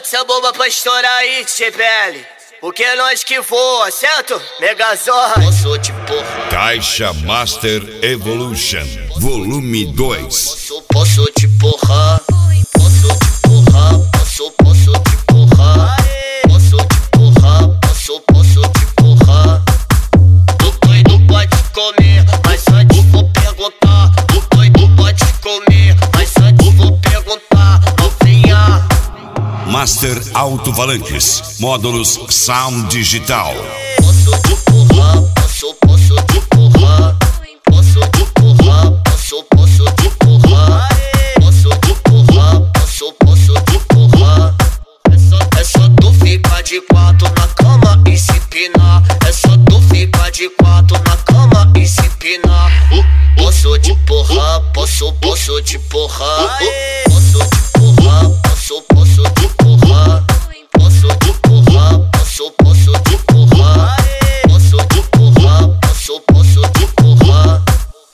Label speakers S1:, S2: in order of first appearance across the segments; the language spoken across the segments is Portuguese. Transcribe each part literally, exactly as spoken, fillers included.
S1: bota essa bomba pra estourar aí, T P L. Porque é nós que voa, certo? Megazord. Posso te porra.
S2: Caixa Master Evolution, volume dois.
S1: Posso, posso te porra. Posso te porra. Posso, posso te porra. Posso te porra. Posso, posso te porra. O doido pode comer, mas antes vou perguntar. O doido pode comer, mas antes vou perguntar. Novinha.
S2: Master Alto-Falantes, módulos Sound Digital.
S1: Posso te porra, posso, posso te porra. Posso te porra, posso, posso te porra. Posso te porra, posso, posso te porra. É só, é só tu ficar de quatro na cama e se pinar. É só tu ficar de quatro na cama e se pinar. Posso te porra, posso, posso te porra. Posso te porra, posso, posso te porra. Posso te porra, posso, posso te porra. Posso te porra, posso, posso te porra.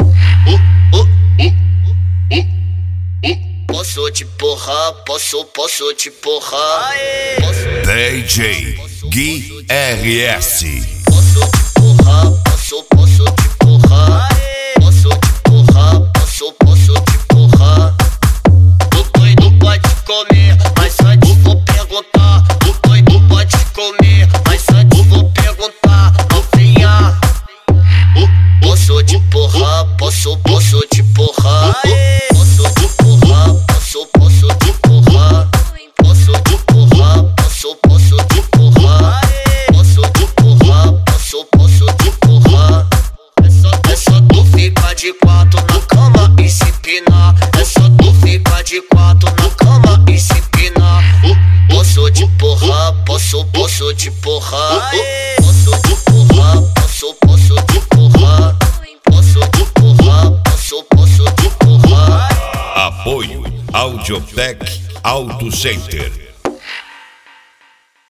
S1: Posso te porra, posso, posso te porra.
S2: D J Gui R S.
S1: Posso te porra, posso, posso te porra. Posso te porra, posso, posso te porra. O doido pode comer, mas antes vou perguntar. O doido pode comer, mas antes vou perguntar. Novinha. Posso te porra, posso, posso te porra. Posso te porra, posso, posso te porra. Posso te porra, posso, posso te porra. Posso te porra, posso, posso te porra. É só, é só tu ficar de quatro na cama e se pinar. É só tu ficar de quatro na cama e se pinar. Posso te porra, posso, posso te porra. Posso te porra, posso, posso te porra. Posso te porra, posso, posso te porra.
S2: Apoio Audiotech Auto Center.